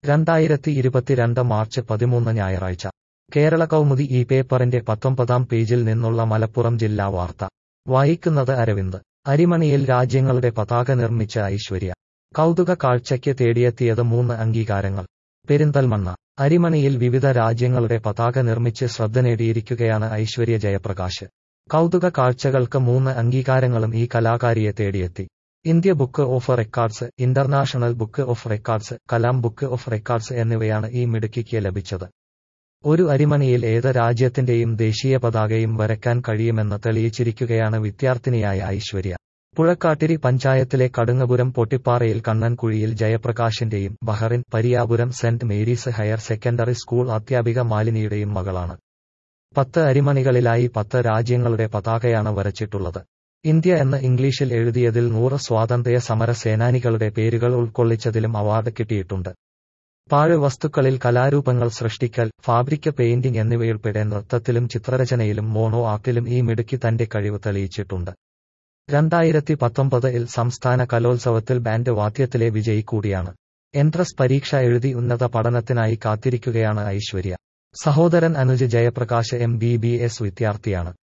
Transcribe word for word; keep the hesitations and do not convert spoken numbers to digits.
രണ്ടായിരത്തി ഇരുപത്തിരണ്ട് മാർച്ച് പതിമൂന്ന് ഞായറാഴ്ച കേരള കൗമുദി ഈ പേപ്പറിന്റെ പത്തൊമ്പതാം പേജിൽ നിന്നുള്ള മലപ്പുറം ജില്ലാ വാർത്ത വായിക്കുന്നത് അരവിന്ദ്. അരിമണിയിൽ രാജ്യങ്ങളുടെ പതാക നിർമ്മിച്ച ഐശ്വര്യ. കൗതുക കാഴ്ചയ്ക്ക് തേടിയെത്തിയത് മൂന്ന് അംഗീകാരങ്ങൾ. പെരിന്തൽമണ്ണ. അരിമണിയിൽ വിവിധ രാജ്യങ്ങളുടെ പതാക നിർമ്മിച്ച് ശ്രദ്ധ നേടിയിരിക്കുകയാണ് ഐശ്വര്യ ജയപ്രകാശ്. കൗതുക കാഴ്ചകൾക്ക് മൂന്ന് അംഗീകാരങ്ങളും ഈ കലാകാരിയെ തേടിയെത്തി. India book of records, international book of records, Kalam book of records എന്നിവയാണ് ഈ മിടുക്കിക്ക് ലഭിച്ചത്. ഒരു അരിമണിയിൽ ഏത് രാജ്യത്തിന്റെയും ദേശീയ പതാകയും വരയ്ക്കാൻ കഴിയുമെന്ന് തെളിയിച്ചിരിക്കുകയാണ് വിദ്യാർത്ഥിനിയായ ഐശ്വര്യ. പുഴക്കാട്ടിരി പഞ്ചായത്തിലെ കടുങ്ങപുരം പൊട്ടിപ്പാറയിൽ കണ്ണൻകുഴിയിൽ ജയപ്രകാശിന്റെയും Bahrain Pariyapuram saint Mary's higher secondary school അധ്യാപിക മാലിനിയുടെയും മകളാണ്. പത്ത് അരിമണികളിലായി പത്ത് രാജ്യങ്ങളുടെ പതാകയാണ് വരച്ചിട്ടുള്ളത്. ഇന്ത്യ എന്ന് ഇംഗ്ലീഷിൽ എഴുതിയതിൽ നൂറ് സ്വാതന്ത്ര്യ സമര സേനാനികളുടെ പേരുകൾ ഉൾക്കൊള്ളിച്ചതിലും അവാർഡ് കിട്ടിയിട്ടുണ്ട്. പാഴ്വസ്തുക്കളിൽ കലാരൂപങ്ങൾ സൃഷ്ടിക്കൽ, ഫാബ്രിക് പെയിന്റിംഗ് എന്നിവയുൾപ്പെടെ നൃത്തത്തിലും ചിത്രരചനയിലും മോണോ ആർട്ടിലും ഈ മിടുക്കി തന്റെ കഴിവ് തെളിയിച്ചിട്ടുണ്ട്. രണ്ടായിരത്തി പത്തൊമ്പതിൽ സംസ്ഥാന കലോത്സവത്തിൽ ബാൻഡ് വാദ്യത്തിലെ വിജയി കൂടിയാണ്. എൻട്രൻസ് പരീക്ഷ എഴുതി ഉന്നത പഠനത്തിനായി കാത്തിരിക്കുകയാണ് ഐശ്വര്യ. സഹോദരൻ Anuj Jayaprakash M B B S വിദ്യാർത്ഥിയാണ്.